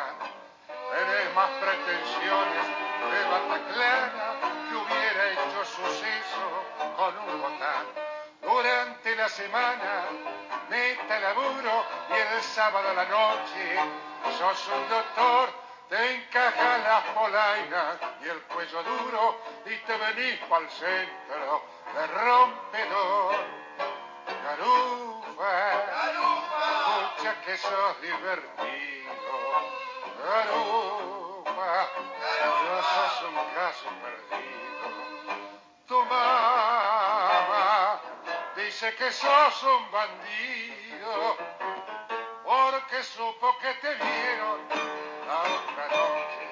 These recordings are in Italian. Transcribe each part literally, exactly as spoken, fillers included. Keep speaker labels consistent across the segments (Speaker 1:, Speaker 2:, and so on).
Speaker 1: Bataclan. Tenés más pretensiones de Bataclana que hubiera hecho suceso con un botán. Durante la semana meta laburo y el sábado a la noche sos un doctor, te encaja las polainas y el cuello duro y te venís pa'l centro de rompedor. Garufa, escucha que sos divertido. Garufa, no sos un caso perdido. Tu mamá dice que sos un bandido porque supo que te vieron la otra noche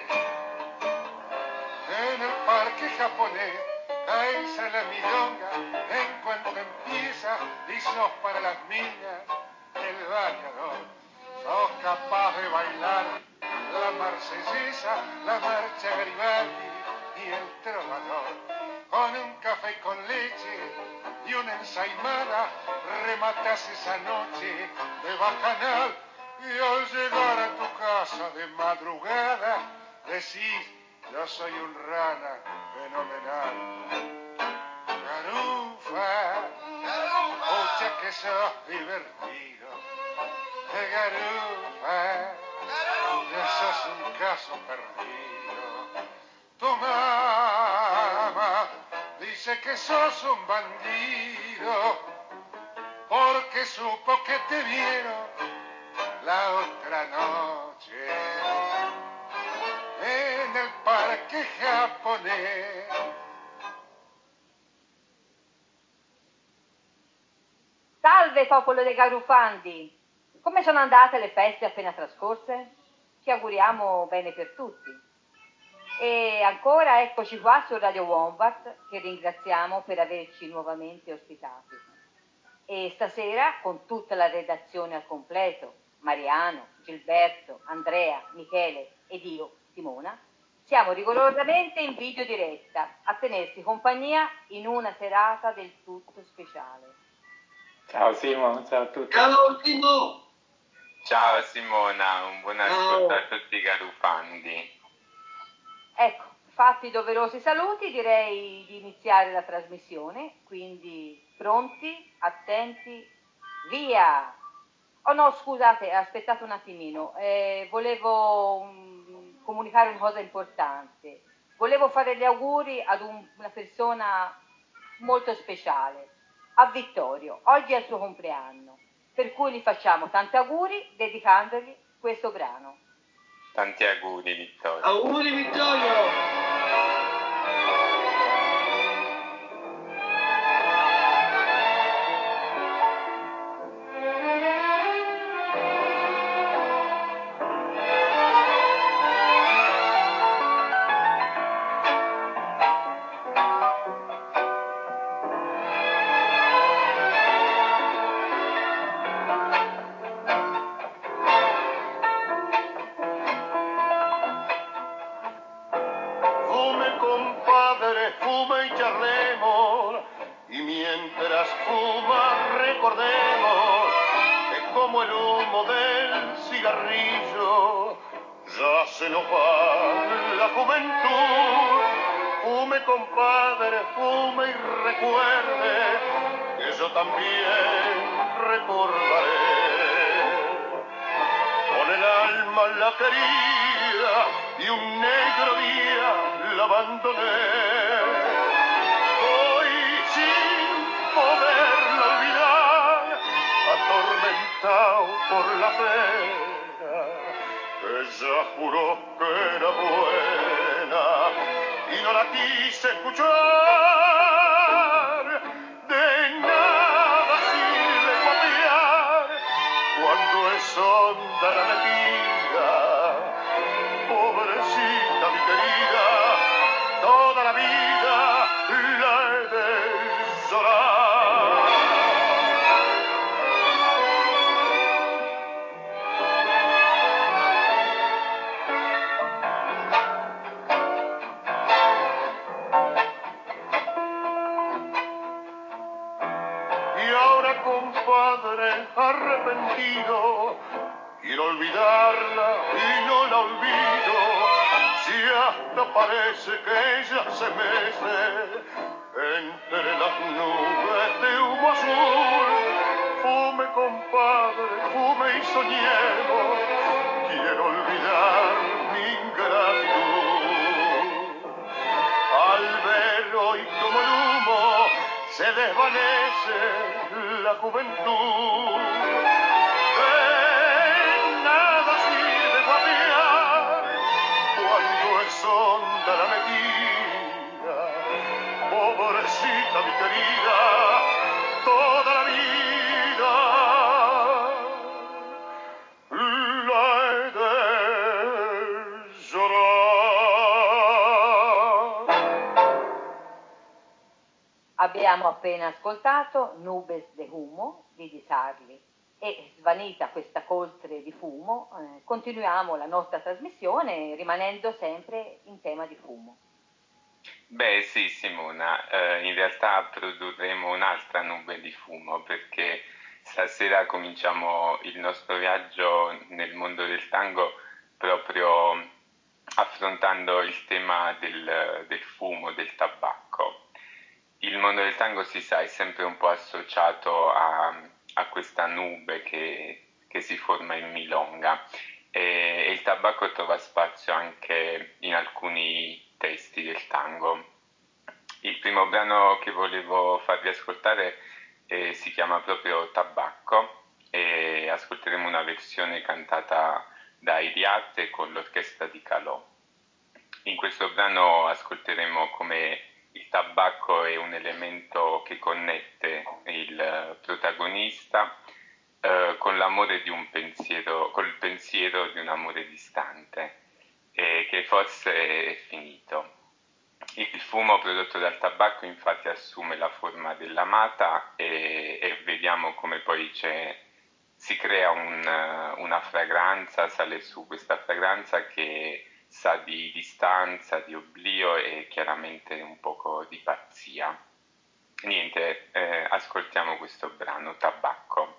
Speaker 1: en el parque japonés. Caes a la milonga en cuanto empieza y sos para las minas el bañador. Sos capaz de bailar la marsellesa, la marcha Garibaldi y el trovador. Con un café con leche y una ensaimada rematas esa noche de bacanal y al llegar a tu casa de madrugada decís: yo soy un rana fenomenal. Garufa, escucha que sos divertido. Garufa, ya sos un caso perdido. Tu mamá dice que sos un bandido porque supo que te vieron la otra noche en el parque japonés.
Speaker 2: Salve popolo dei Garufandi! Come sono andate le feste appena trascorse? Ci auguriamo bene per tutti. E ancora eccoci qua su Radio Wombat, che ringraziamo per averci nuovamente ospitati. E stasera, con tutta la redazione al completo, Mariano, Gilberto, Andrea, Michele ed io, Simona, siamo rigorosamente in video diretta a tenersi compagnia in una serata del tutto speciale.
Speaker 3: Ciao Simo, ciao a tutti.
Speaker 4: Ciao Simo.
Speaker 5: Ciao Simona, un buon ascolto a tutti i Garufandi.
Speaker 2: Ecco, fatti i doverosi saluti, direi di iniziare la trasmissione, quindi pronti, attenti, via! Oh no, scusate, aspettate un attimino, eh, volevo um, comunicare una cosa importante. Volevo fare gli auguri ad un, una persona molto speciale, a Vittorio. Oggi è il suo compleanno, per cui gli facciamo tanti auguri dedicandogli questo brano.
Speaker 5: Tanti auguri Vittorio.
Speaker 4: Auguri Vittorio.
Speaker 1: Se nos va la juventud, fume compadre, fume y recuerde que yo también recordaré. Con el alma la querida y un negro día la abandoné. Hoy sin poderla olvidar, atormentado por la pena. Ella juró que era buena y no la quise escuchar. De nada sirve copiar cuando es honda la mentira. Pobrecita mi querida, toda la vida la he de llorar. Compadre arrepentido, quiero olvidar parece que ella se mece entre las nubes de humo azul. Fume, compadre, fume y soñemos, quiero olvidar mi ingratitud. Al ver hoy como el humo se desvanece la juventud. De nada sirve guapear cuando es honda la mentira. Pobrecita mi querida, toda la vida la he de llorar.
Speaker 2: Abbiamo appena ascoltato Nubes de Humo di Di Sarli e svanita questa coltre di fumo eh, continuiamo la nostra trasmissione rimanendo sempre in tema di fumo.
Speaker 5: Beh sì Simona, eh, in realtà produrremo un'altra nube di fumo perché stasera cominciamo il nostro viaggio nel mondo del tango proprio affrontando il tema del, del fumo, del tabacco. Il mondo del tango, si sa, è sempre un po' associato a, a questa nube che, che si forma in milonga e, e il tabacco trova spazio anche in alcuni testi del tango. Il primo brano che volevo farvi ascoltare eh, si chiama proprio Tabacco e ascolteremo una versione cantata da Iriarte con l'orchestra di Calò. In questo brano ascolteremo come il tabacco è un elemento che connette il protagonista eh, con l'amore di un pensiero, col pensiero di un amore distante e che forse è finito. Il fumo prodotto dal tabacco infatti assume la forma dell'amata e, e vediamo come poi c'è, si crea un, una fragranza, sale su questa fragranza che sa di distanza, di oblio e chiaramente un poco di pazzia. Niente, eh, ascoltiamo questo brano, Tabacco.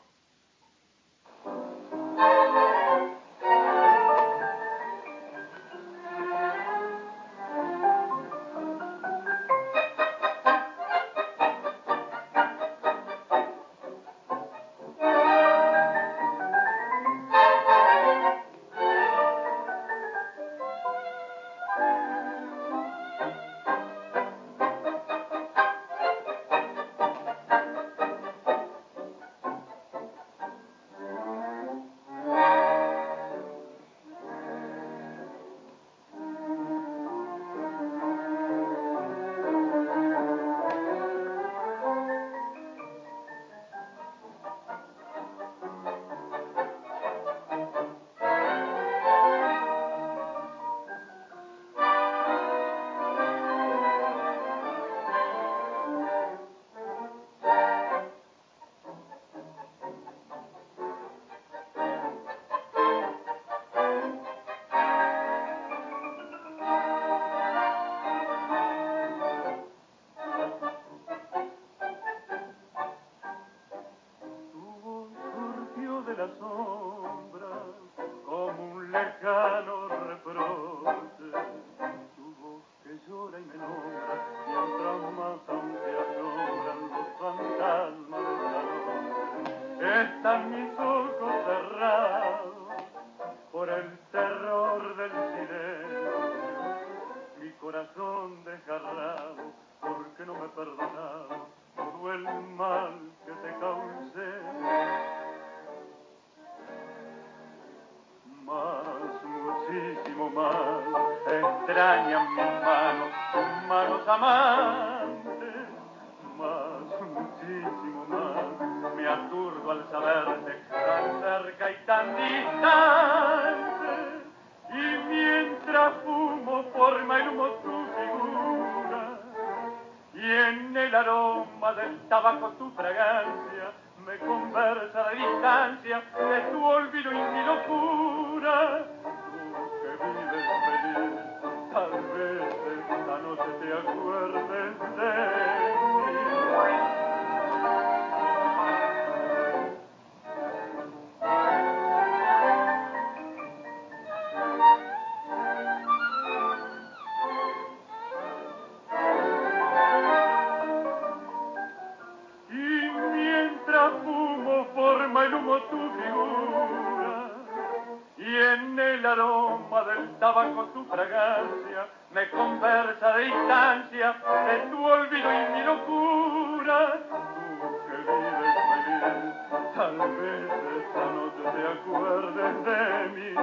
Speaker 6: aroma del tabaco, tu fragancia, me conversa de distancia de tu olvido y mi locura. Tú que vives feliz, tal vez esta noche te acuerdes de mí.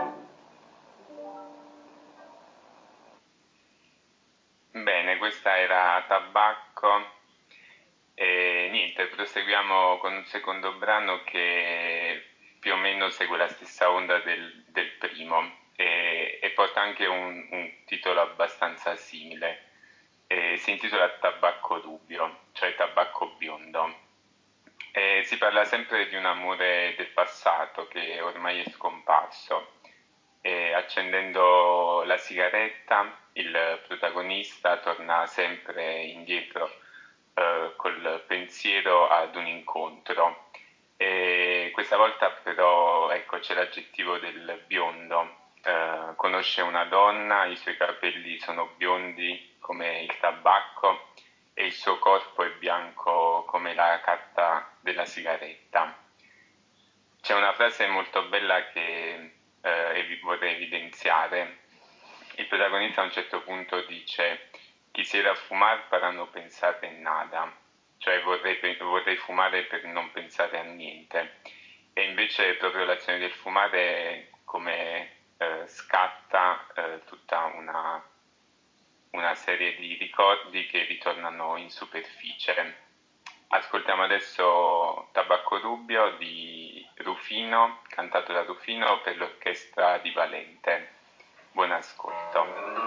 Speaker 5: Bene, questa era Tabacco. E niente, proseguiamo con un secondo brano che più o meno segue la stessa onda del, del primo e, e porta anche un, un titolo abbastanza simile. E si intitola Tabacco Rubio, cioè tabacco biondo. E si parla sempre di un amore del passato che ormai è scomparso. E accendendo la sigaretta, il protagonista torna sempre indietro eh, col pensiero ad un incontro. E questa volta però ecco, c'è l'aggettivo del biondo. Eh, conosce una donna, i suoi capelli sono biondi come il tabacco e il suo corpo è bianco come la carta della sigaretta. C'è una frase molto bella che eh, vorrei evidenziare. Il protagonista a un certo punto dice: quisiera fumar para no pensare en nada, cioè vorrei, vorrei fumare per non pensare a niente. E invece proprio l'azione del fumare come eh, scatta eh, tutta una, una serie di ricordi che ritornano in superficie. Ascoltiamo adesso Tabacco Rubio di Rufino, cantato da Rufino per l'orchestra di Valente. Buon ascolto.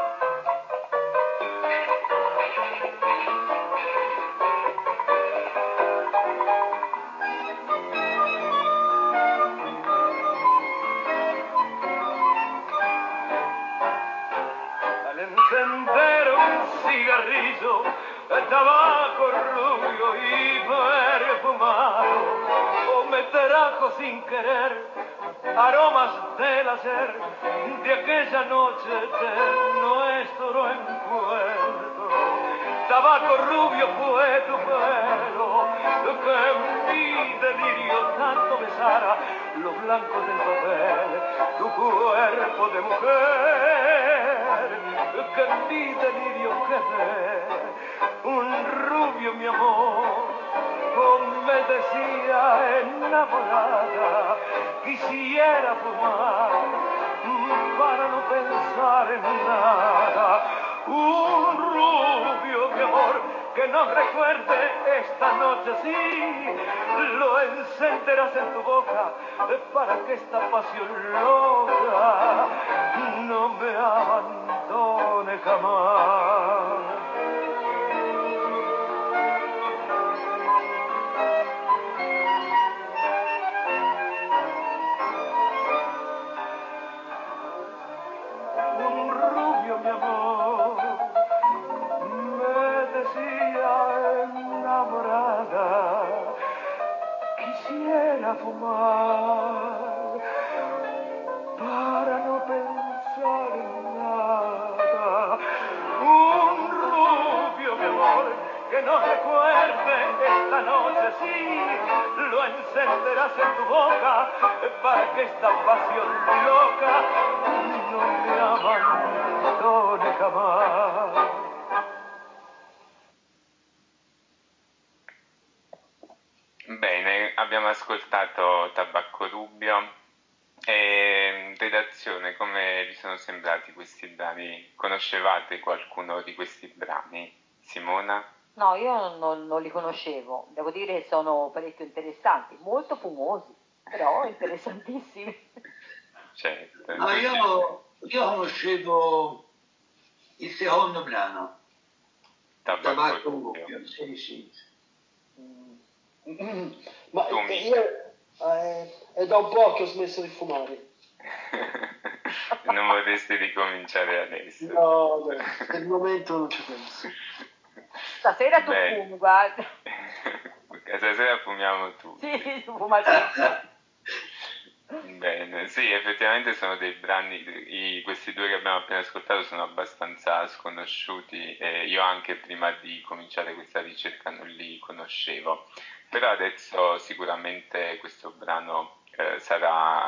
Speaker 6: Al encender un cigarrillo, el tabaco rubio y perfumado, oh, me trajo sin querer aromas del ayer de aquella noche de nuestro encuentro. Tabaco rubio fue tu pelo que en mi delirio tanto besara los blancos del papel, tu cuerpo de mujer que en mi delirio quedé. Un rubio, mi amor, oh, me decía enamorada, quisiera fumar para no pensar en nada. Un rubio, mi amor, que nos recuerde esta noche, sí, lo encenderás en tu boca para que esta pasión loca no me abandone jamás. Un rubio, mi amor, me decía enamorada, quisiera fumar para no pensar en nada. Un rubio, mi amor, que nos recuerde esta noche, sí, lo encenderás en tu boca para que esta pasión loca no me abandone jamás.
Speaker 5: Bene, abbiamo ascoltato Tabacco Rubio. E redazione, come vi sono sembrati questi brani? Conoscevate qualcuno di questi brani? Simona?
Speaker 2: No, io non, non li conoscevo, devo dire che sono parecchio interessanti, molto fumosi, però interessantissimi.
Speaker 5: Certo.
Speaker 4: No, io, io conoscevo il secondo brano,
Speaker 5: Tabacco
Speaker 4: Tabacco
Speaker 5: Rubio.
Speaker 4: Rubio, sì, sì.
Speaker 7: Mm. Ma
Speaker 5: Tu,
Speaker 7: eh, io eh, è da un po' che ho smesso di fumare.
Speaker 5: Non vorresti ricominciare adesso?
Speaker 7: No, no, per il momento non ci penso.
Speaker 2: Stasera tu
Speaker 5: Beh.
Speaker 2: fumi, guarda.
Speaker 5: Stasera fumiamo tutti.
Speaker 2: Sì, sì, tu fuma tutto.
Speaker 5: Bene, sì, effettivamente sono dei brani, i, questi due che abbiamo appena ascoltato sono abbastanza sconosciuti e io anche prima di cominciare questa ricerca non li conoscevo, però adesso sicuramente questo brano eh, sarà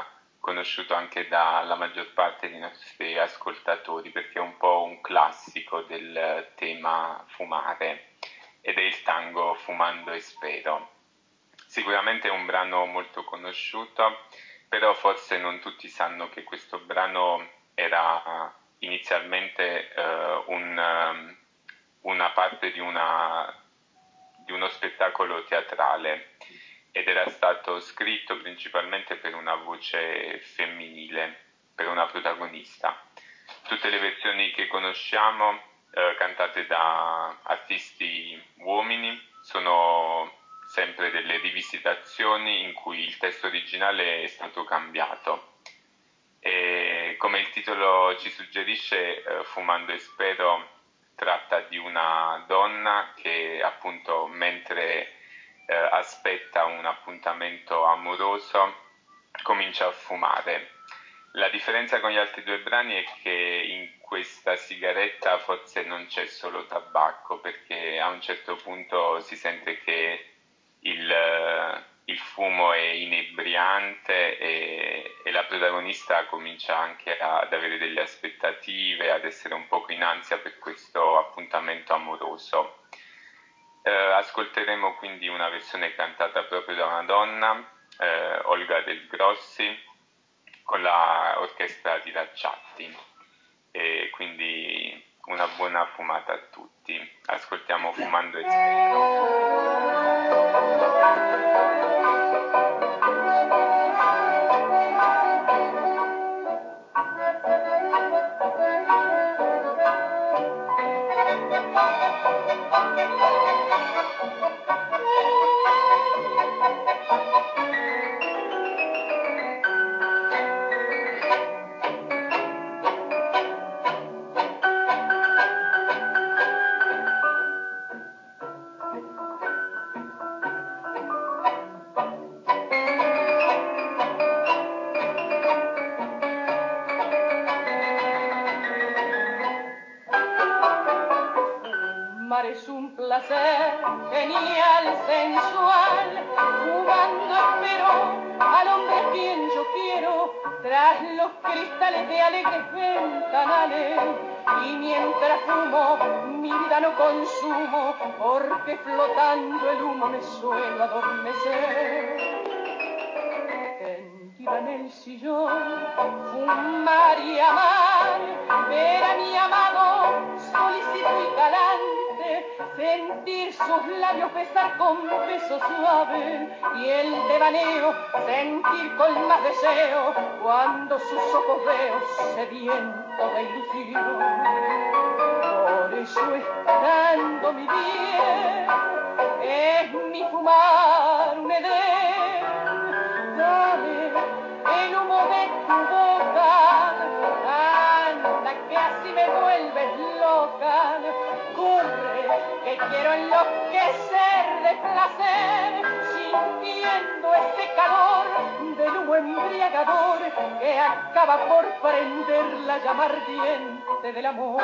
Speaker 5: conosciuto anche dalla maggior parte dei nostri ascoltatori, perché è un po' un classico del tema fumare, ed è il tango Fumando e Spero. Sicuramente è un brano molto conosciuto, però forse non tutti sanno che questo brano era inizialmente uh, un, um, una parte di, una, di uno spettacolo teatrale, ed era stato scritto principalmente per una voce femminile, per una protagonista. Tutte le versioni che conosciamo, eh, cantate da artisti uomini, sono sempre delle rivisitazioni in cui il testo originale è stato cambiato. E come il titolo ci suggerisce, eh, Fumando e Spero tratta di una donna che appunto mentre eh, aspetta un appuntamento amoroso comincia a fumare. La differenza con gli altri due brani è che in questa sigaretta forse non c'è solo tabacco, perché a un certo punto si sente che il, il fumo è inebriante e, e la protagonista comincia anche ad avere delle aspettative, ad essere un poco in ansia per questo appuntamento amoroso. Eh, ascolteremo quindi una versione cantata proprio da una donna, eh, Olga Del Grossi, con la orchestra di Racciatti, e quindi una buona fumata a tutti. Ascoltiamo Fumando e
Speaker 8: Es un placer genial, sensual, fumando espero al hombre a quien yo quiero, tras los cristales de alegres ventanales, y mientras fumo mi vida no consumo, porque flotando el humo me suelo adormecer. Tendida en el sillón, fumar y amar, ver a mi amado solícito y galante, sentir sus labios besar con beso suave y el devaneo sentir con más deseo cuando sus ojos veo sedientos de ilusión. Por eso estando mi bien es mi fumar un edén. Dame el humo de tu boca, anda que así me vuelves loca. Corre, que quiero enloquecer de placer, sintiendo este calor del humo embriagador que acaba por prender la llama ardiente del amor.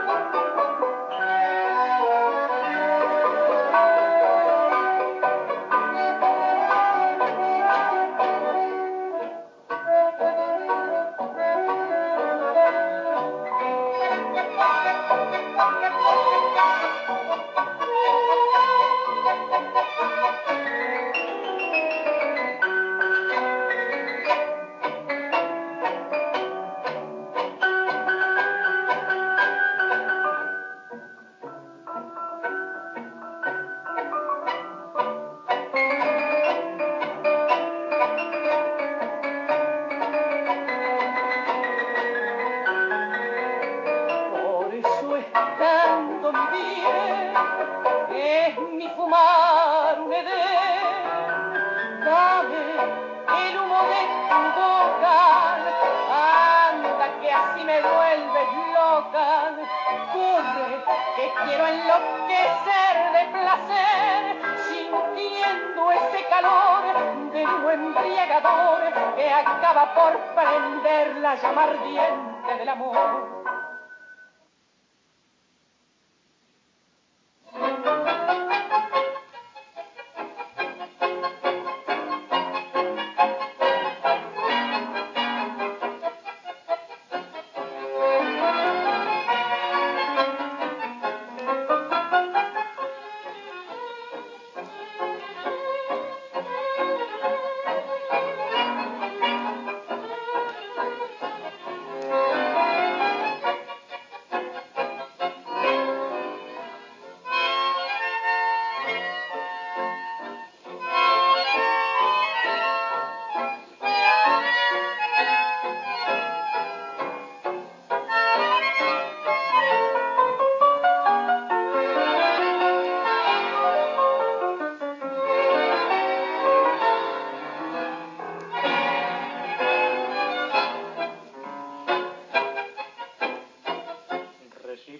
Speaker 8: Quiero enloquecer de placer, sintiendo ese calor del humo embriagador que acaba por prender la llama ardiente del amor.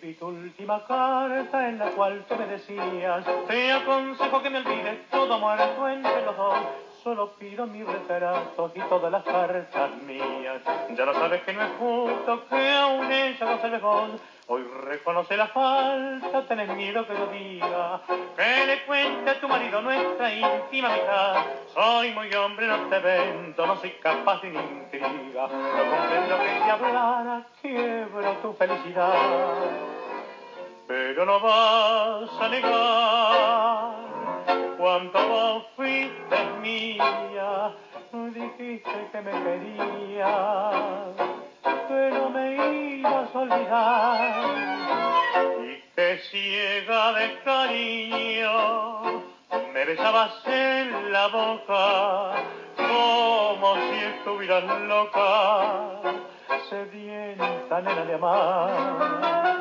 Speaker 6: vi tu última carta en la cual tú me decías, te aconsejo que me olvides todo muerto entre los dos, solo pido mi retrato y todas las cartas mías. Ya lo sabes que no es justo que aún ella conserve vos, hoy reconoce la falta, tenés miedo que lo diga, que le cuente a tu marido nuestra íntima amistad. Soy muy hombre, no te vendo, no soy capaz de una intriga, no comprendo que si hablara quiebro tu felicidad. Pero no vas a negar que cuando vos fuiste mía, dijiste que me querías, que no me ibas a olvidar, y que ciega de cariño me besabas en la boca como si estuvieras loca, sedienta nena de amar.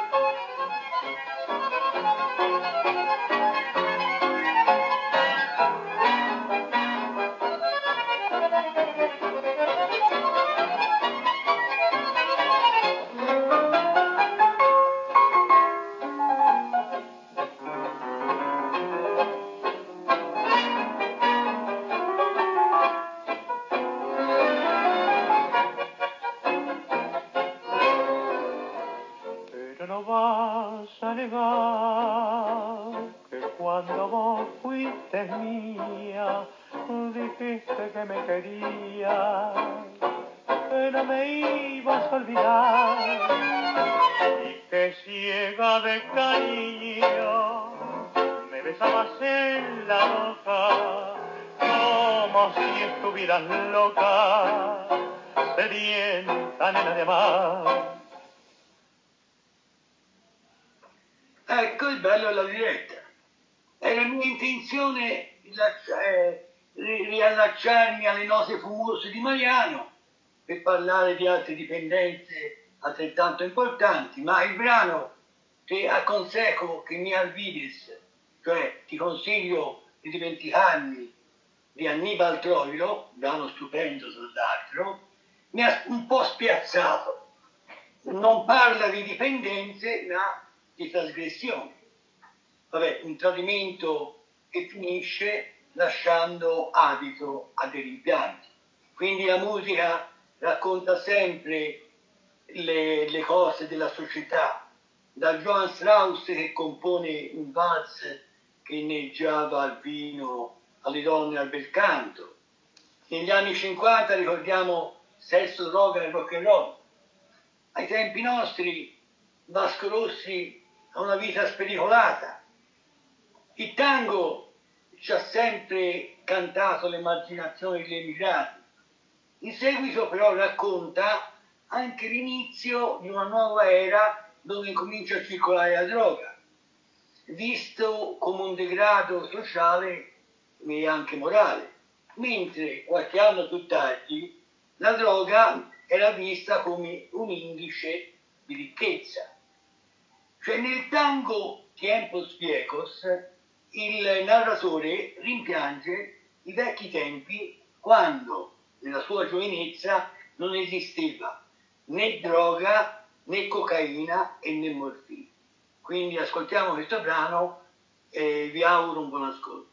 Speaker 6: No vas a negar que cuando vos fuiste mía, dijiste que me querías, que no me ibas a olvidar, y que ciega de cariño me besabas en la boca como si estuvieras loca, sedienta nena de amar.
Speaker 4: Ecco, il bello è la diretta. Era mia intenzione lascia- eh, ri- riallacciarmi alle note fumose di Mariano per parlare di altre dipendenze altrettanto importanti, ma il brano che aconsejo che mi olvides, cioè ti consiglio di dimenticarmi, di Annibal Troilo, brano stupendo tra l'altro, mi ha un po' spiazzato. Non parla di dipendenze, ma di trasgressione. Vabbè, un tradimento che finisce lasciando adito a dei rimpianti. Quindi la musica racconta sempre le, le cose della società. Da Johann Strauss, che compone un valz che inneggiava al vino, alle donne, al bel canto. Negli anni cinquanta ricordiamo sesso, droga e rock and roll. Ai tempi nostri Vasco Rossi ha una vita spericolata. Il tango ci ha sempre cantato l'emarginazione degli emigrati. In seguito però racconta anche l'inizio di una nuova era dove incomincia a circolare la droga, visto come un degrado sociale e anche morale, mentre qualche anno più tardi la droga era vista come un indice di ricchezza. Cioè nel tango Tiempos Viejos il narratore rimpiange i vecchi tempi quando nella sua giovinezza non esisteva né droga né cocaina e né morfina. Quindi ascoltiamo questo brano e vi auguro un buon ascolto.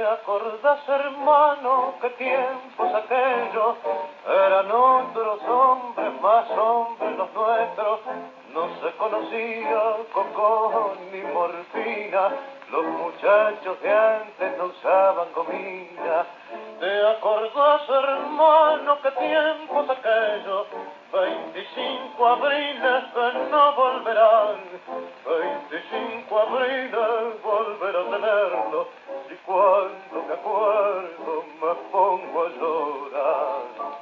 Speaker 6: acordás, hermano, qué tiempos aquellos? Eran otros hombres, más hombres los nuestros. No se conocía coco ni morfina. Los muchachos de antes no usaban gomina. ¿Te acordás, hermano, qué tiempos aquellos? Veinticinco abriles que no volverán. Veinticinco abriles volver a tenerlo. Y cuando me acuerdo me pongo a llorar.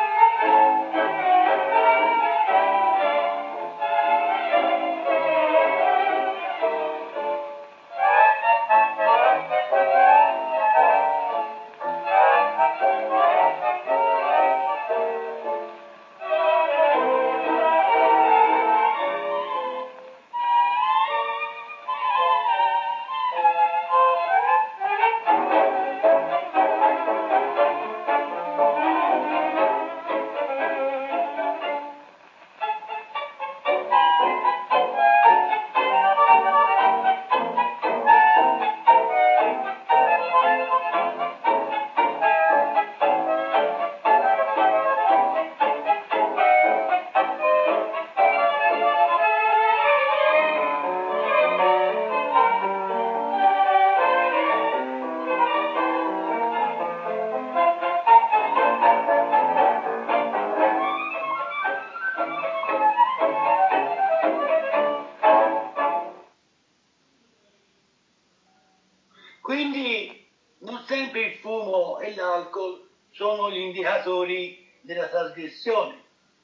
Speaker 4: Quindi non sempre il fumo e l'alcol sono gli indicatori della trasgressione,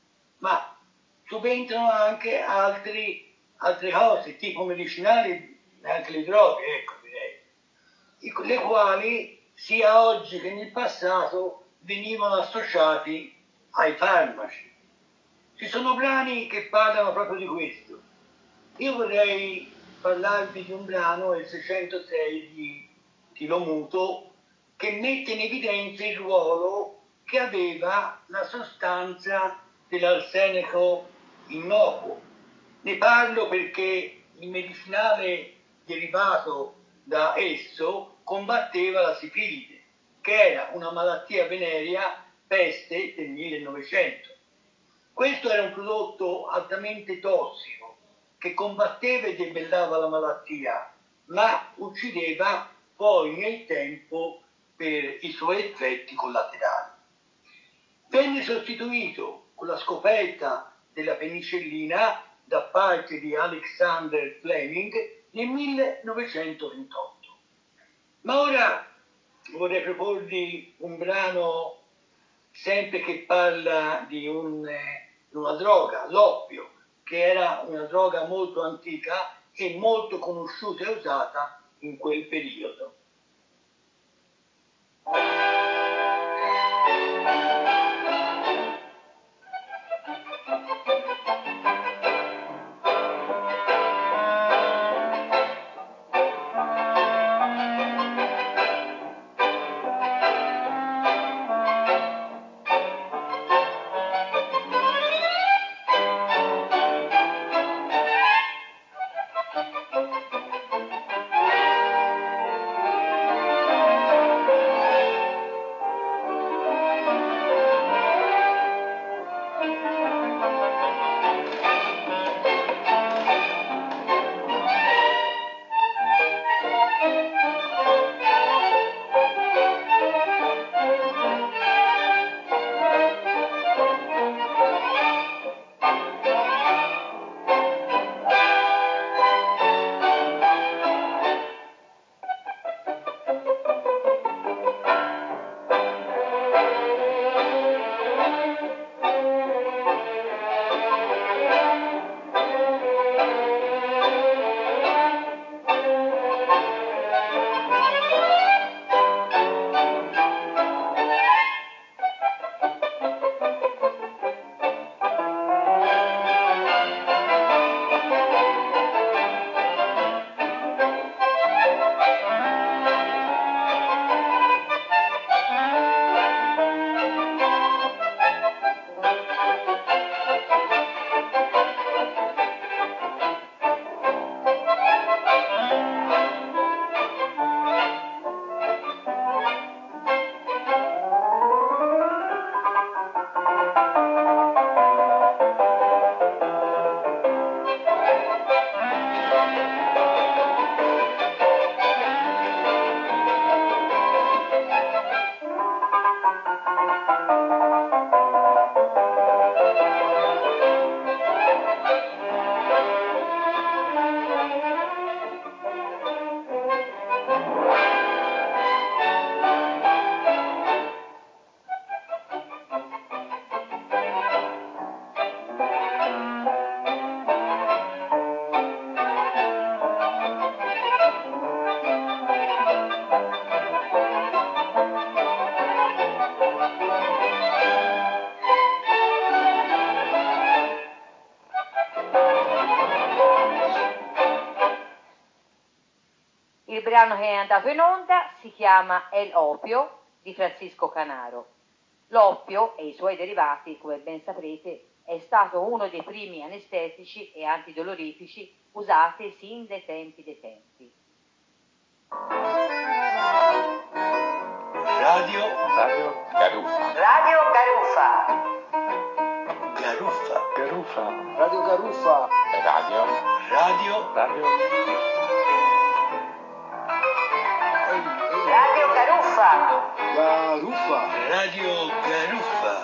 Speaker 4: ma subentrano anche altri, altre cose, tipo medicinali e anche le droghe, ecco direi, le quali sia oggi che nel passato venivano associati ai farmaci. Ci sono brani che parlano proprio di questo. Io vorrei parlarvi di un brano, il seicentosei di Tilo Muto, che mette in evidenza il ruolo che aveva la sostanza dell'arsenico innocuo. Ne parlo perché il medicinale derivato da esso combatteva la sifilide, che era una malattia venerea peste del millenovecento. Questo era un prodotto altamente tossico che combatteva e debellava la malattia, ma uccideva poi nel tempo per i suoi effetti collaterali. Venne sostituito con la scoperta della penicillina da parte di Alexander Fleming nel millenovecentoventotto. Ma ora vorrei proporvi un brano sempre che parla di un, una droga, l'oppio, che era una droga molto antica e molto conosciuta e usata in quel periodo.
Speaker 2: brano che è andato in onda si chiama El Opio di Francisco Canaro. L'oppio e i suoi derivati, come ben saprete, è stato uno dei primi anestetici e antidolorifici usati sin dai tempi dei tempi.
Speaker 4: Radio
Speaker 3: Radio Garuffa.
Speaker 2: Radio Garuffa.
Speaker 4: Garuffa.
Speaker 3: Garuffa.
Speaker 7: Radio Garuffa.
Speaker 3: Radio.
Speaker 4: Radio
Speaker 3: Radio.
Speaker 2: Radio Garuffa.
Speaker 7: Garuffa.
Speaker 4: Radio Garuffa.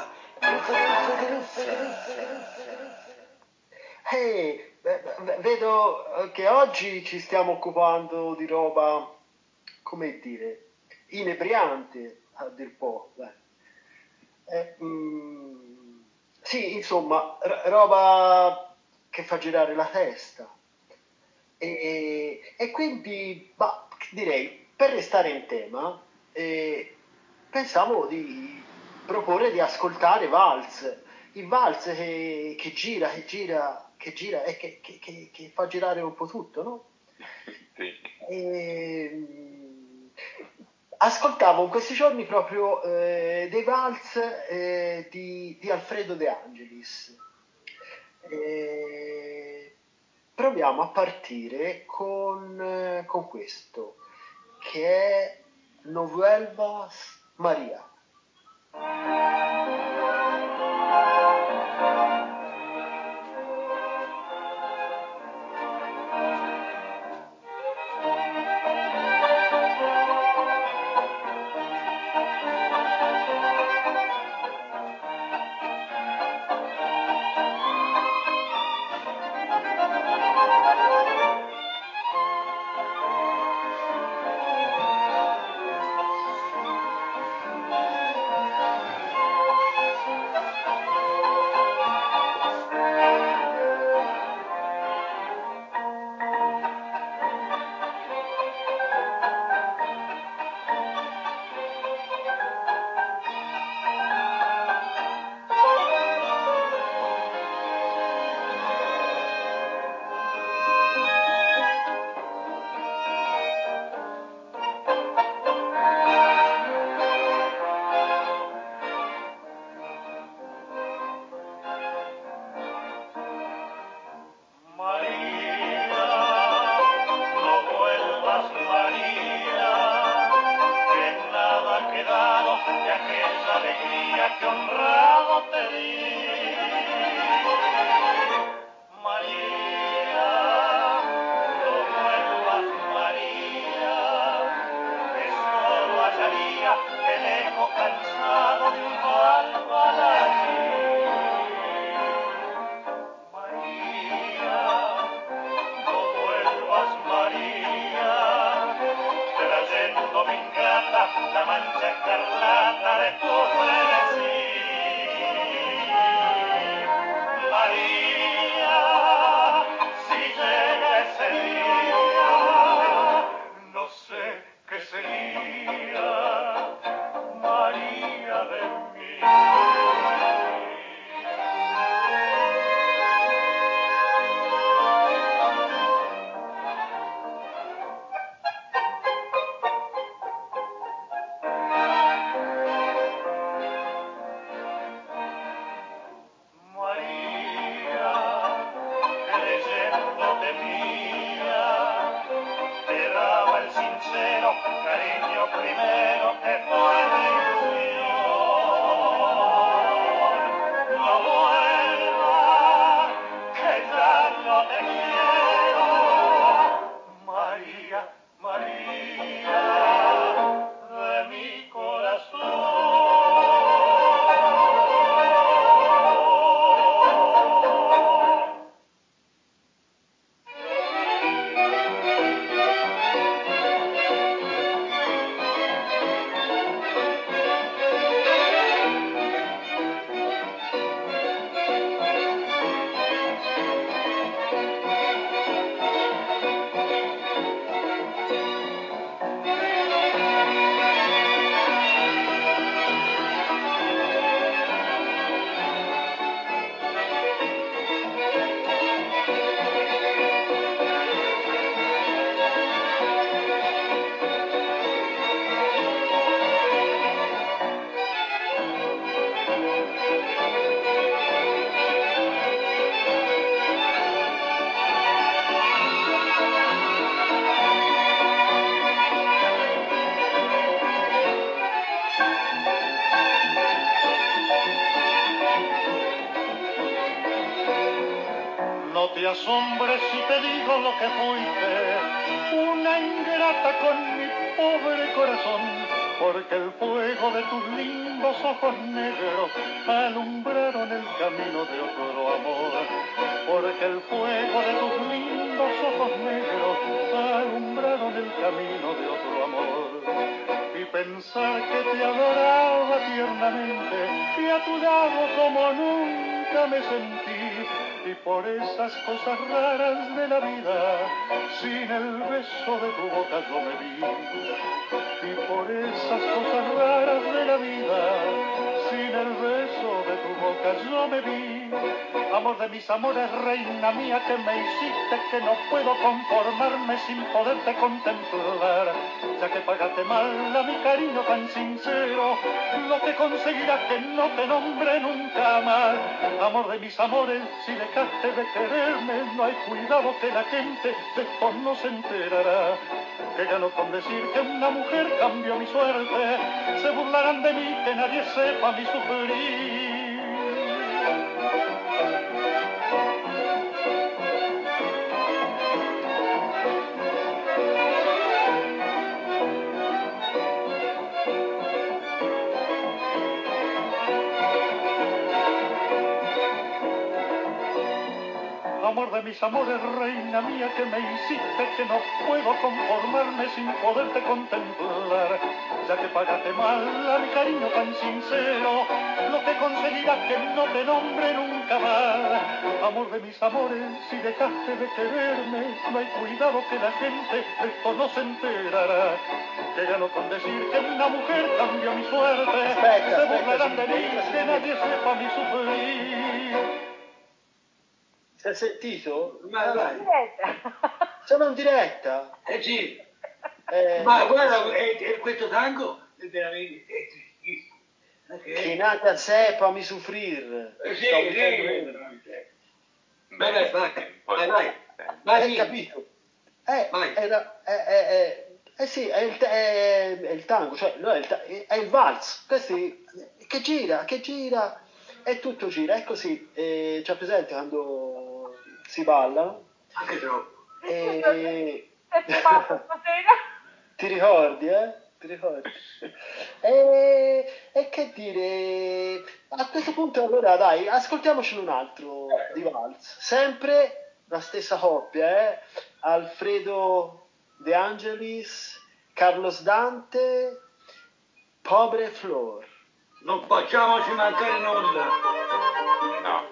Speaker 7: Ehi, vedo che oggi ci stiamo occupando di roba, come dire, inebriante a dir poco. Eh, mm, sì, insomma, r- roba che fa girare la testa. E, e quindi, bah, direi, per restare in tema, eh, pensavo di proporre di ascoltare Vals, il Vals che, che gira, che gira, che gira e che, che, che, che fa girare un po' tutto, no?
Speaker 5: Sì.
Speaker 7: E, ascoltavo in questi giorni proprio eh, dei Vals eh, di, di Alfredo De Angelis. E proviamo a partire con, eh, con questo, che è No vuelvas Maria.
Speaker 6: No sé qué sería
Speaker 1: te asombres si te digo lo que fuiste, una ingrata con mi pobre corazón, porque el fuego de tus lindos ojos negros alumbraron el camino de otro amor, porque el fuego de tus lindos ojos negros alumbraron el camino de otro amor. Y pensar que te adoraba tiernamente y a tu lado como nunca me sentí, y por esas cosas raras de la vida sin el beso de tu boca yo me vi, y por esas cosas raras de la vida sin el beso de tu boca yo me vi. Amor de mis amores, reina mía, que me hiciste que no puedo conformarme sin poderte contemplar, ya que pagaste mal a mi cariño tan sincero, lo que conseguirás que no te nombre nunca más. Amor de mis amores, si dejaste de quererme, no hay cuidado que la gente de esto no se enterará, que gano con decir que una mujer cambió mi suerte, se burlarán de mí, que nadie sepa mi sufrir. Amor de mis amores, reina mía, que me hiciste que no puedo conformarme sin poderte contemplar, ya que pagaste mal a mi cariño tan sincero, lo que conseguirás que no te nombre nunca más. Amor de mis amores, si dejaste de quererme, no hay cuidado que la gente de esto no se enterará, que gano con decir que una mujer cambió mi suerte,
Speaker 7: aspetta,
Speaker 1: se burlarán
Speaker 7: aspetta,
Speaker 1: de mí,
Speaker 7: Silvia,
Speaker 1: que nadie sepa mi sufrir.
Speaker 7: Si hai sentito?
Speaker 4: Ma vai.
Speaker 7: Siamo in diretta.
Speaker 4: Eh sì.
Speaker 7: Eh,
Speaker 4: Ma guarda, è, è questo tango è veramente è tristissimo.
Speaker 7: Che
Speaker 4: Okay.
Speaker 7: nata sepa mi soffrir.
Speaker 4: Eh sì,
Speaker 7: Stavo
Speaker 4: sì,
Speaker 7: dicendo io.
Speaker 4: veramente. Vai, vai, vai, vai, vai.
Speaker 7: Hai
Speaker 4: Vai, sì.
Speaker 7: capito? Eh,
Speaker 4: Vai.
Speaker 7: era, eh, eh, eh, eh sì, è il, è, è il tango, cioè no, è, il, ta- è il valz, questi, che gira, che gira, e tutto gira, è così, eh, c'è presente quando si balla?
Speaker 4: Anche troppo.
Speaker 7: E...
Speaker 2: È fumato stasera?
Speaker 7: Ti ricordi, eh? Ti ricordi? E, e che dire, a questo punto allora dai, ascoltiamocene un altro di Valls, sempre la stessa coppia, eh? Alfredo De Angelis, Carlos Dante, Pobre Flor.
Speaker 4: Non facciamoci mancare nulla.
Speaker 5: No.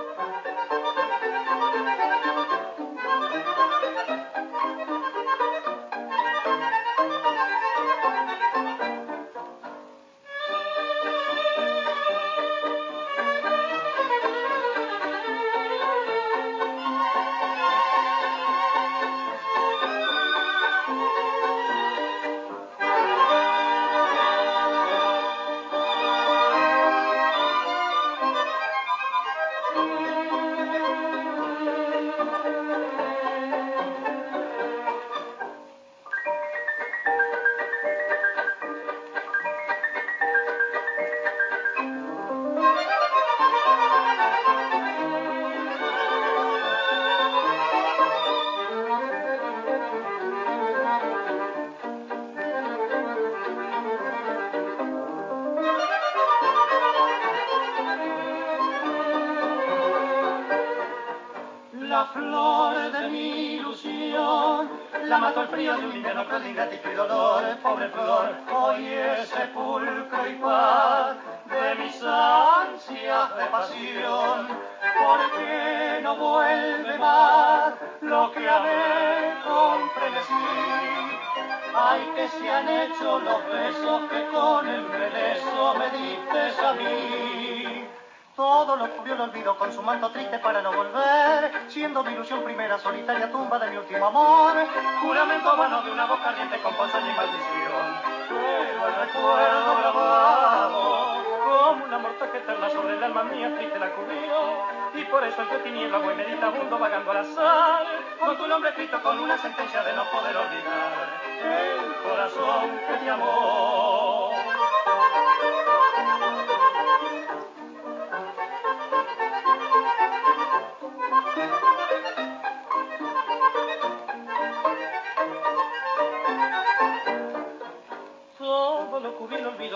Speaker 6: La flor de mi ilusión la mató el frío de un invierno cruel de ingratitud y dolor. Pobre flor, hoy es sepulcro y paz de mis ansias de pasión. ¿Por qué no vuelve más lo que amé con frenesí? Ay, que se han hecho los besos que con embeleso me diste a mí. Todo lo cubrió el olvido con su manto triste para no volver, siendo mi ilusión primera solitaria tumba de mi último amor. Juramento vano de una boca ardiente con ponzoña y maldición, pero el recuerdo grabado como una mortaja eterna sobre el alma mía triste la cubrió. Y por eso entre tinieblas voy meditabundo vagando al azar, con tu nombre escrito con una sentencia de no poder olvidar el corazón que te amó.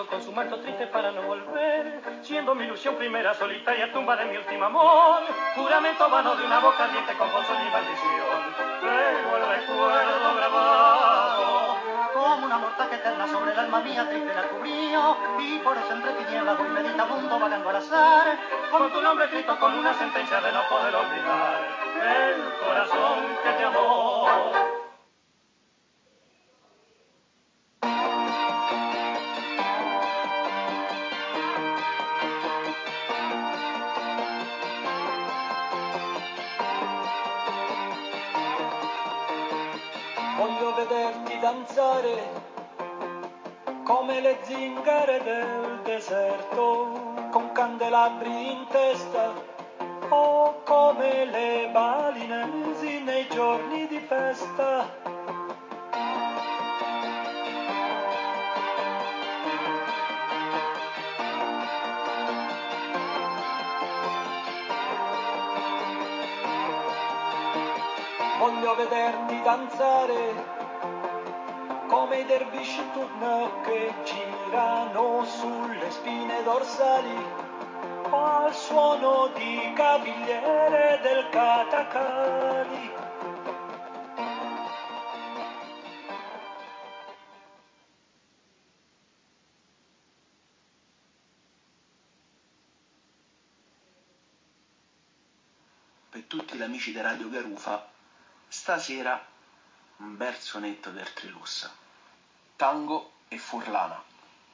Speaker 6: puedo con su manto triste para no volver, siendo mi ilusión primera solitaria tumba de mi último amor, juramento vano de una boca ardiente con bolso y maldición. Traigo el recuerdo grabado como una mortaja eterna sobre el alma mía triste la cubrió, y por eso entre tinieblas voy meditabundo vagando al azar, con tu nombre escrito con una sentencia de no poder olvidar el corazón que te amó.
Speaker 9: Voglio vederti danzare come le zingare del deserto, con candelabri in testa, o come le balinesi nei giorni di festa. Voglio vederti danzare come i dervisci turno che girano sulle spine dorsali o al suono di cavigliere del Katakali.
Speaker 10: Per tutti gli amici di Radio Garufa, stasera un bel sonetto del Trilussa, tango e furlana.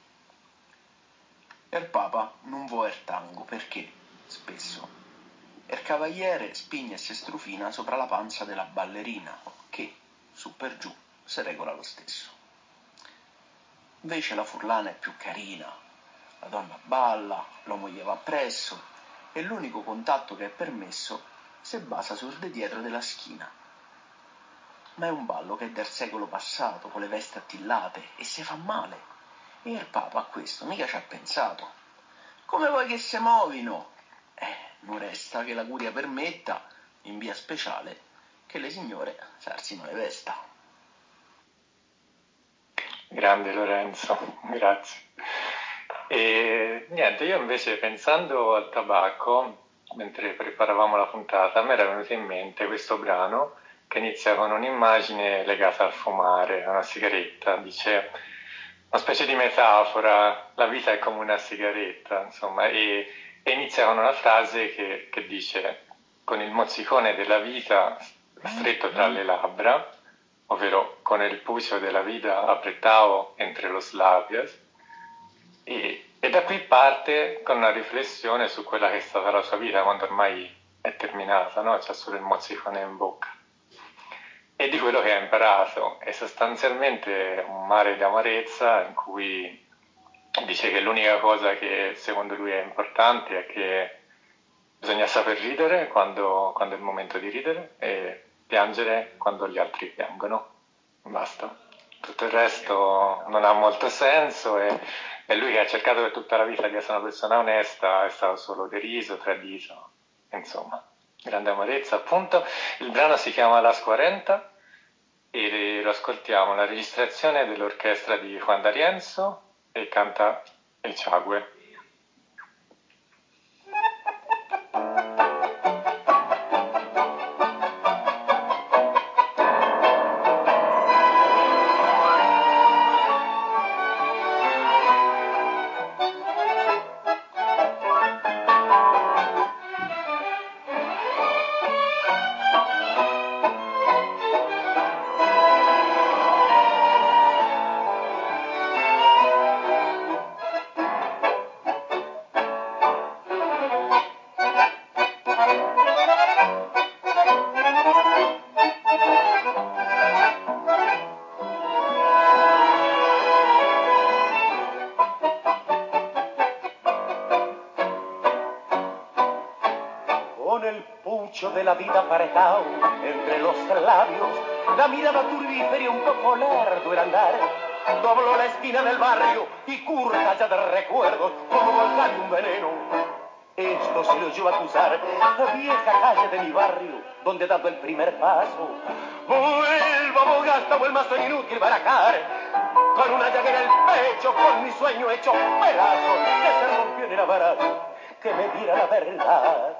Speaker 10: Il Papa non vuole il tango perché, spesso, il cavaliere spigna e si strufina sopra la panza della ballerina, che, su per giù, si regola lo stesso. Invece la furlana è più carina, la donna balla, l'uomo gli va appresso, e l'unico contatto che è permesso si basa sul di dietro della schina. Ma è un ballo che è del secolo passato, con le vesti attillate, e si fa male. E il Papa a questo mica ci ha pensato. Come vuoi che si movino? Eh, non resta che la curia permetta, in via speciale, che le signore s'alzino le vesta.
Speaker 11: Grande Lorenzo, grazie. E niente, io invece pensando al tabacco, mentre preparavamo la puntata, mi era venuto in mente questo brano che inizia con un'immagine legata al fumare, a una sigaretta, dice una specie di metafora, la vita è come una sigaretta, insomma, e, e inizia con una frase che, che dice con il mozzicone della vita stretto tra le labbra, ovvero con il pucio della vita apretado entre los labios, e, e da qui parte con una riflessione su quella che è stata la sua vita quando ormai è terminata, no? C'è solo il mozzicone in bocca. E di quello che ha imparato, è sostanzialmente un mare di amarezza in cui dice che l'unica cosa che secondo lui è importante è che bisogna saper ridere quando, quando è il momento di ridere e piangere quando gli altri piangono. Basta. Tutto il resto non ha molto senso e, e lui che ha cercato per tutta la vita di essere una persona onesta è stato solo deriso, tradito, insomma. Grande amarezza, appunto. Il brano si chiama Las quaranta e lo ascoltiamo, la registrazione dell'orchestra di Juan D'Arienzo e canta El Chagüe.
Speaker 12: De la vida aparejado entre los labios, la mirada turbífera y un poco lerdo el andar, dobló la esquina del barrio y curta ya de recuerdos como volcán de un veneno. Esto se lo oyó acusar la vieja calle de mi barrio, donde dando el primer paso vuelva Bogasta o el más inútil barajar, con una llaga en el pecho, con mi sueño hecho pedazos, que se rompió en el abrazo, que me diera la verdad.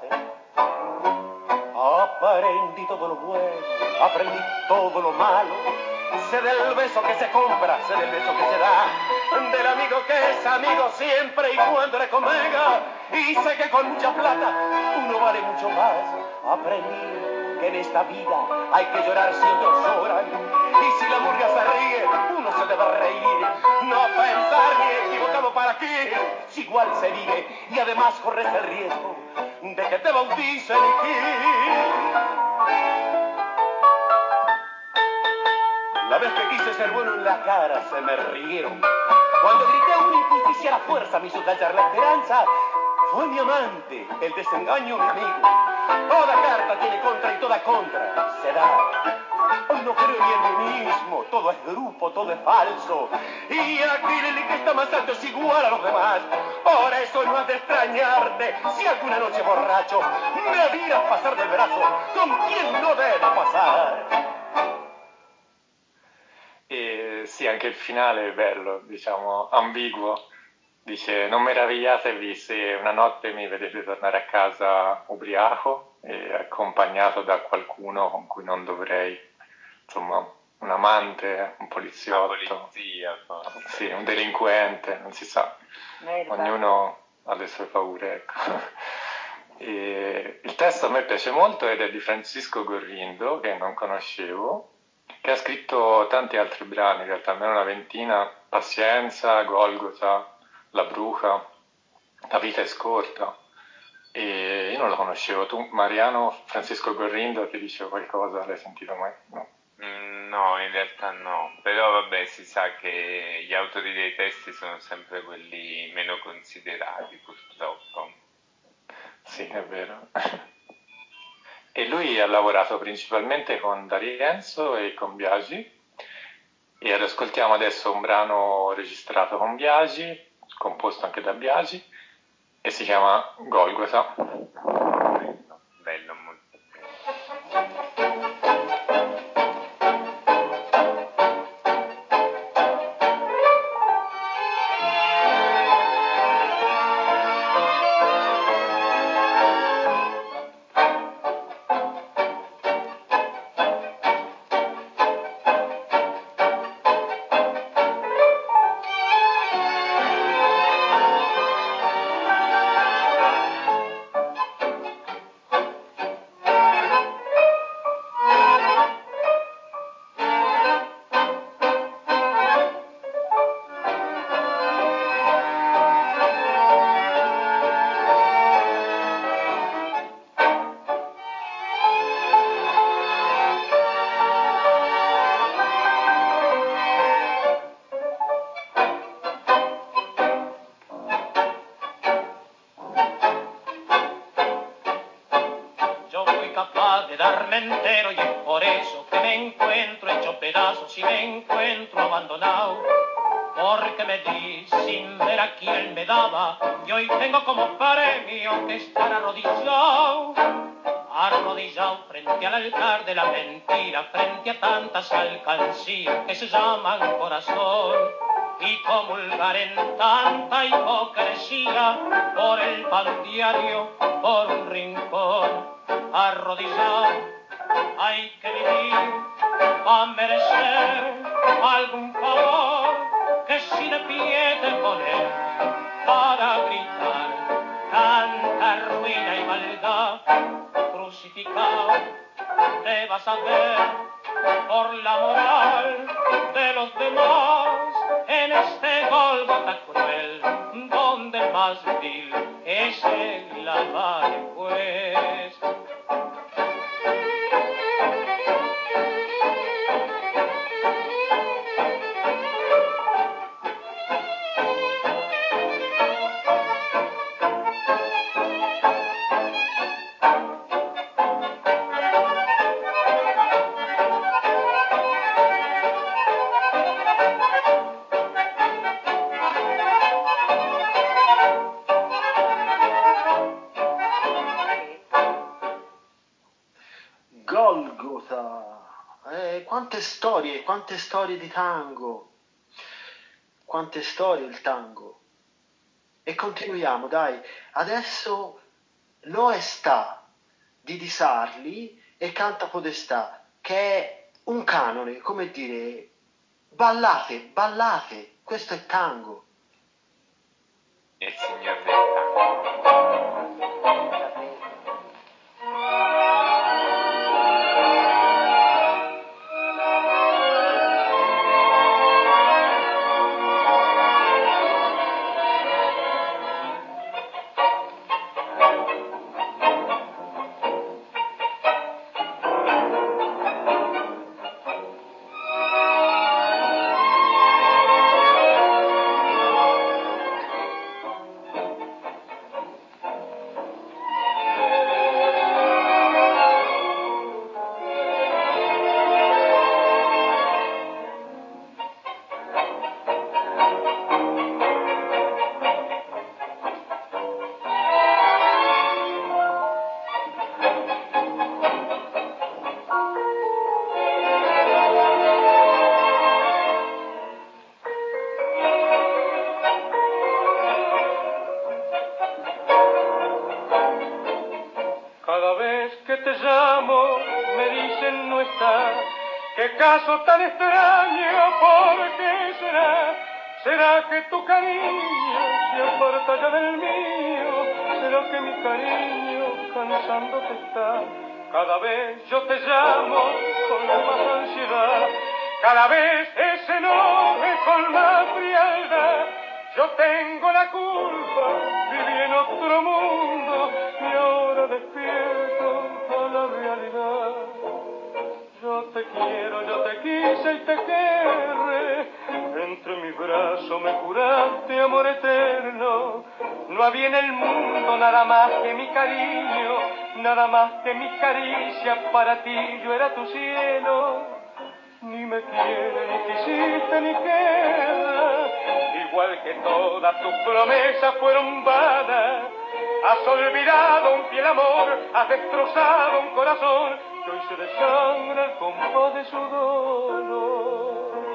Speaker 12: Aprendí todo lo bueno, aprendí todo lo malo, sé del beso que se compra, sé del beso que se da, del amigo que es amigo siempre y cuando le convenga, y sé que con mucha plata uno vale mucho más. Aprendí que en esta vida hay que llorar si otros lloran, y si la murga se ríe, uno se debe reír, no pensar ni equivocado para qué, si igual se vive y además corres el riesgo de que te bauticen aquí. La vez que quise ser bueno en la cara se me rieron. Cuando grité una injusticia, la fuerza me hizo callar la esperanza. Fue mi amante, el desengaño mi amigo. Toda carta tiene contra y toda contra se da. Hoy no creo ni en mí mismo, todo es grupo, todo es falso. Y aquí el que está más alto es igual a los demás. Por eso no has de extrañarte si alguna noche borracho me vieras pasar del brazo con quien no debo pasar.
Speaker 11: E sì, anche il finale è bello, diciamo, ambiguo. Dice, non meravigliatevi se una notte mi vedete tornare a casa ubriaco e accompagnato da qualcuno con cui non dovrei, insomma, un amante, un poliziotto.
Speaker 5: Una polizia, forse.
Speaker 11: Sì, un delinquente, non si sa.
Speaker 2: Merda.
Speaker 11: Ognuno ha le sue paure, ecco. E il testo a me piace molto ed è di Francisco Gorrindo, che non conoscevo, che ha scritto tanti altri brani, in realtà almeno una ventina: Pazienza, Golgota, La bruja, La vita è scorta. E io non lo conoscevo. Tu, Mariano, Francisco Gorrindo, ti dice qualcosa? L'hai sentito mai? No.
Speaker 5: Mm, no, in realtà no, però vabbè, si sa che gli autori dei testi sono sempre quelli meno considerati, purtroppo.
Speaker 11: Sì, è vero. E lui ha lavorato principalmente con D'Arienzo e con Biagi, e ascoltiamo adesso un brano registrato con Biagi, composto anche da Biagi, e si chiama Golgota.
Speaker 5: Bello, bello, molto bello.
Speaker 13: De darme entero, y es por eso que me encuentro hecho pedazos y me encuentro abandonado, porque me di sin ver a quién me daba, y hoy tengo como premio que estar arrodillado, arrodillado frente al altar de la mentira, frente a tantas alcancías que se llaman corazón, y comulgar en tanta hipocresía por el pan diario, por un rincón. Arrodillado hay que vivir para merecer algún favor que si de pie te pones para gritar tanta ruina y maldad. Crucificado te vas a ver por la moral de los demás en este Gólgota cruel, donde el más vil es el avare pues.
Speaker 7: Golgota, eh, quante storie, quante storie di tango. quante storie il tango. E continuiamo, dai. Adesso Lo Está di Di Sarli e Canta Podestà, che è un canone, come dire, ballate, ballate, questo è tango.
Speaker 5: Il signor del tango.
Speaker 6: Qué caso tan extraño, ¿por qué será? ¿Será que tu cariño se aparta ya del mío? ¿Será que mi cariño cansándote está? Cada vez yo te llamo con más ansiedad, cada vez ese enoje con más frialdad. Yo tengo la culpa, viví en otro mundo y ahora despierto a la realidad. Yo te quiero, yo te quise y te querré, entre mis brazos me juraste amor eterno. No había en el mundo nada más que mi cariño, nada más que mi caricia, para ti yo era tu cielo. Ni me quieres, ni quisiste, ni quedas, igual que todas tus promesas fueron vanas. Has olvidado un fiel amor, has destrozado un corazón que hoy se desangra al compás de su dolor.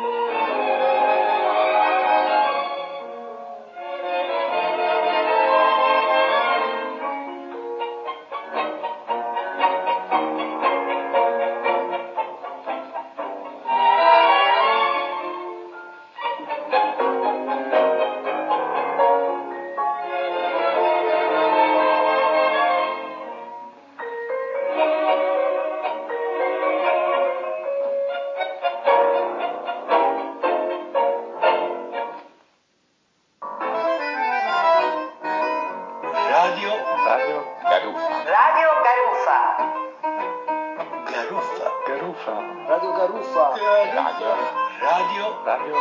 Speaker 7: Radio Garuffa.
Speaker 5: Radio.
Speaker 10: Radio.
Speaker 11: Radio.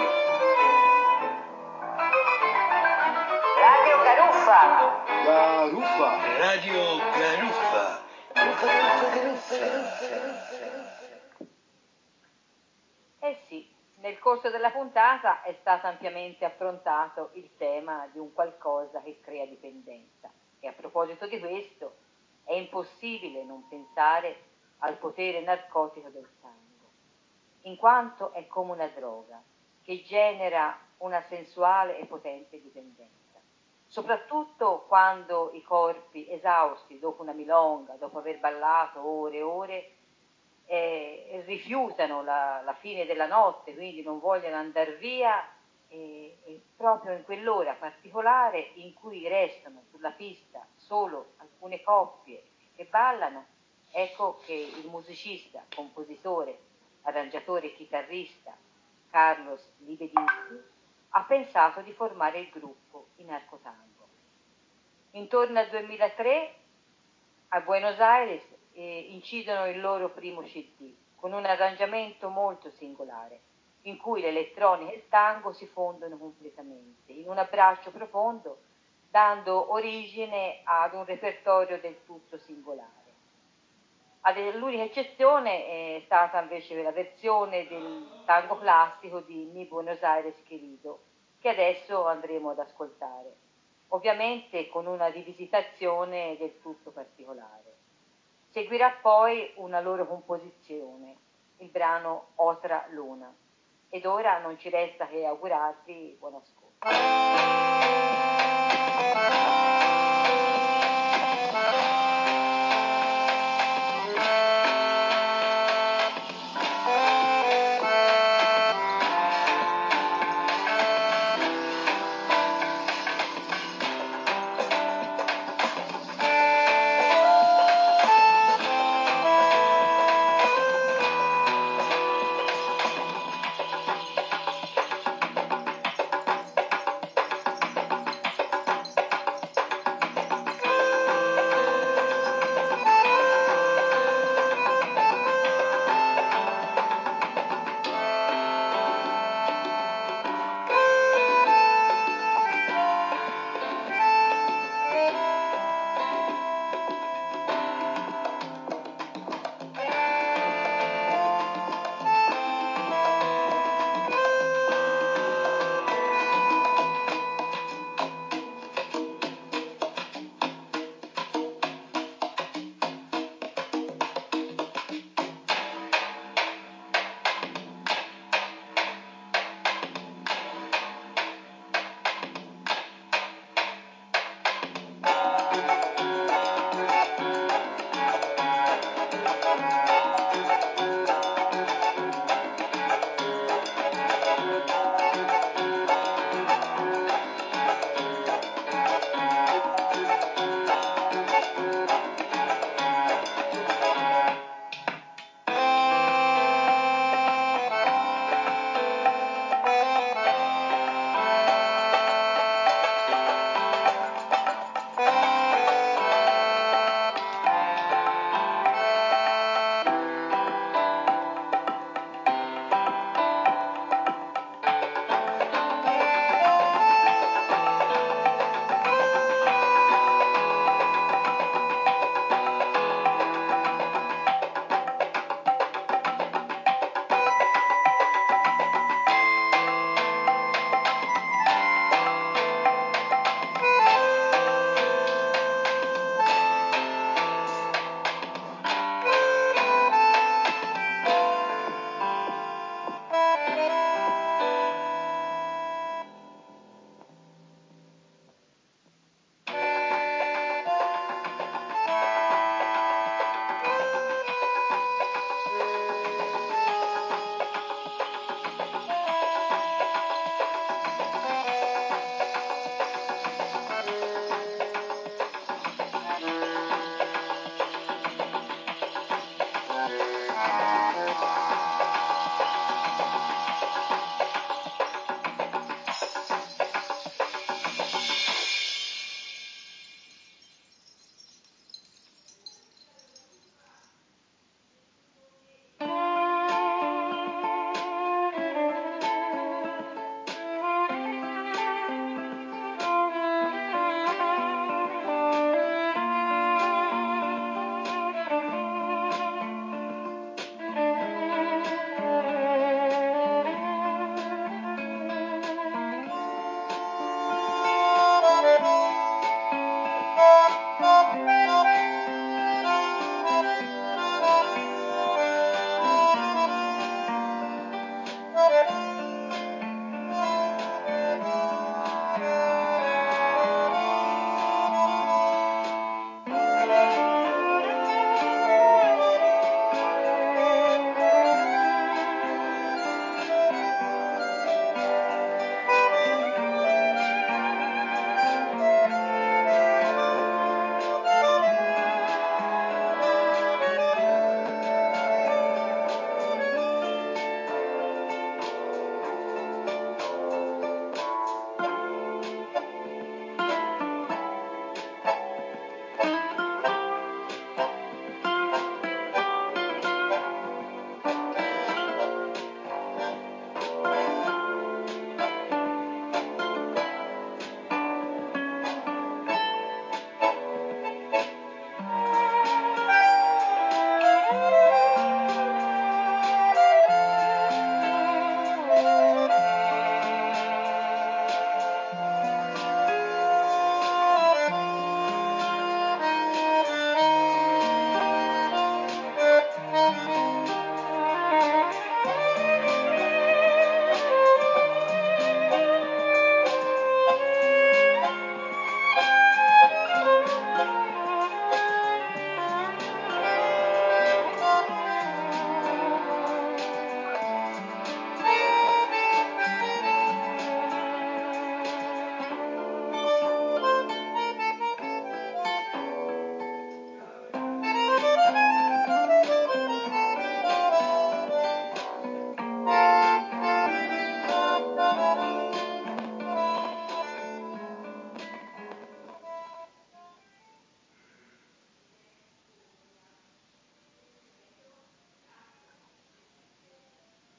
Speaker 2: Radio Garuffa.
Speaker 7: Garuffa.
Speaker 10: Radio Garuffa.
Speaker 7: Garuffa, Garuffa, Garuffa, Garuffa.
Speaker 2: Eh sì, nel corso della puntata è stato ampiamente affrontato il tema di un qualcosa che crea dipendenza. E a proposito di questo, è impossibile non pensare al potere narcotico del tango, in quanto è come una droga che genera una sensuale e potente dipendenza, soprattutto quando i corpi esausti dopo una milonga, dopo aver ballato ore e ore, eh, rifiutano la, la fine della notte, quindi non vogliono andare via, e, e proprio in quell'ora particolare in cui restano sulla pista solo alcune coppie che ballano, ecco che il musicista, compositore, arrangiatore e chitarrista Carlos Libedinsky ha pensato di formare il gruppo i Narcotango. Intorno al duemilatré a Buenos Aires eh, incidono il loro primo C D con un arrangiamento molto singolare in cui l'elettronica e il tango si fondono completamente in un abbraccio profondo, dando origine ad un repertorio del tutto singolare. L'unica eccezione è stata invece la versione del tango classico di Mi Buenos Aires Querido, che adesso andremo ad ascoltare, ovviamente con una rivisitazione del tutto particolare. Seguirà poi una loro composizione, il brano Otra Luna, Ed ora non ci resta che augurarvi buon ascolto.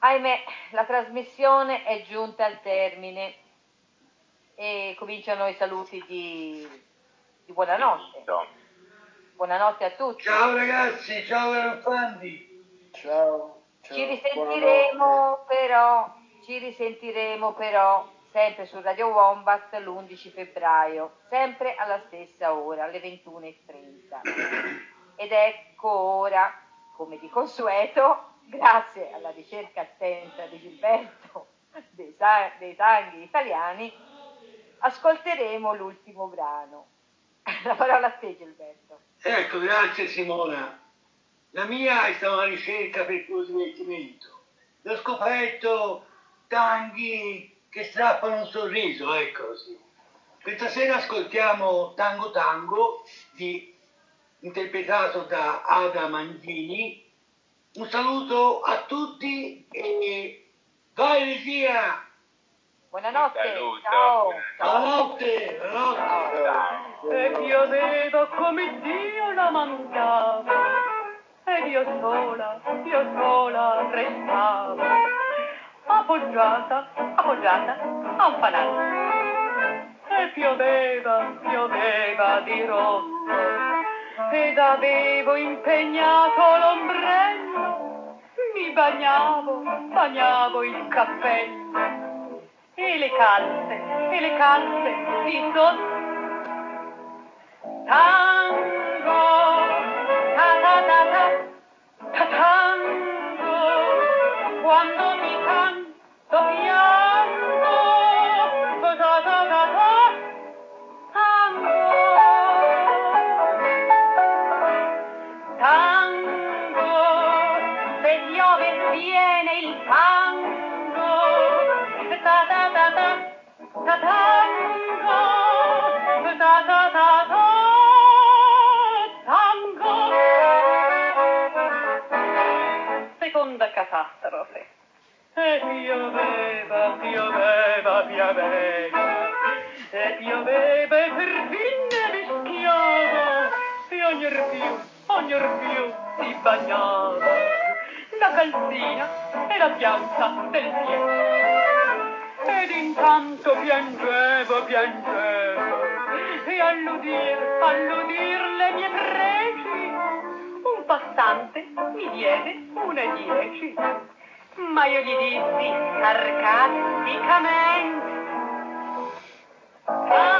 Speaker 2: Ahimè, la trasmissione è giunta al termine e cominciano i saluti di, di buonanotte. Buonanotte a tutti.
Speaker 4: Ciao ragazzi, ciao Garofandi.
Speaker 7: Ciao. ciao.
Speaker 2: Ci risentiremo però, ci risentiremo però sempre su Radio Wombat l'undici febbraio, sempre alla stessa ora, alle ventuno e trenta. Ed ecco ora, come di consueto, grazie alla ricerca attenta di Gilberto dei, sa- dei tanghi italiani, ascolteremo l'ultimo brano. La parola a te, Gilberto.
Speaker 4: Ecco, grazie Simona. La mia è stata una ricerca per il tuo divertimento. L'ho scoperto tanghi che strappano un sorriso, ecco così. Questa sera ascoltiamo Tango Tango, di, interpretato da Ada Mangini. Un saluto a tutti e vai regia!
Speaker 2: Buonanotte,
Speaker 5: Saluto.
Speaker 2: ciao.
Speaker 4: Buonanotte, buonanotte.
Speaker 5: Ciao.
Speaker 8: E pioveva come Dio la mandava, ed io sola, io sola restavo, appoggiata, appoggiata a un fanale. E pioveva, pioveva di rosso, ed avevo impegnato l'ombrello, mi bagnavo, bagnavo il cappello, e le calze, e le calze di sotto. Tango, ta ta ta ta, ta tango, quando ti canto piango, ta ta ta ta ta, tango, tango, se piove viene il fango, ta ta ta ta, ta tango, ta ta ta ta. Tango. Seconda catastrofe. E pioveva, pioveva, pioveva, e pioveva e perfino rischiava, e ognor più, ognor più si bagnava, la calzina e la pianta del piede. Ed intanto piangevo, piangevo, e all'udir, all'udir le mie pregi, un passante mi diede una dieci, ma io gli dissi sarcasticamente: